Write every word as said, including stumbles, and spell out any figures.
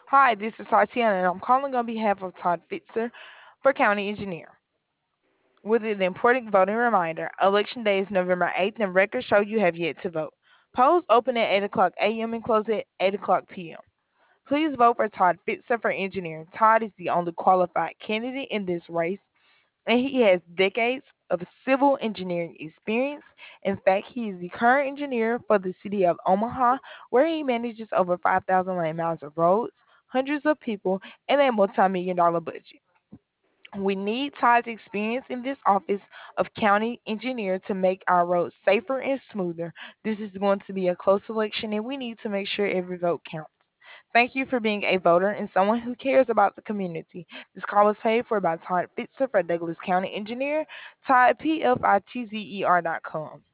Hi, this is Tatiana, and I'm calling on behalf of Todd Fitzer for County Engineer. With an important voting reminder, Election Day is November eighth, and records show you have yet to vote. Polls open at eight o'clock a m and close at eight o'clock p m. Please vote for Todd Fitzer for engineer. Todd is the only qualified candidate in this race, and he has decades of civil engineering experience. In fact, he is the current engineer for the city of Omaha, where he manages over five thousand lane miles of roads, hundreds of people, and a multi million dollar budget. We need Todd's experience in this office of county engineer to make our roads safer and smoother. This is going to be a close election, and we need to make sure every vote counts. Thank you for being a voter and someone who cares about the community. This call was paid for by Todd Fitzer for Douglas County Engineer, Todd P F I T Z E R dot com.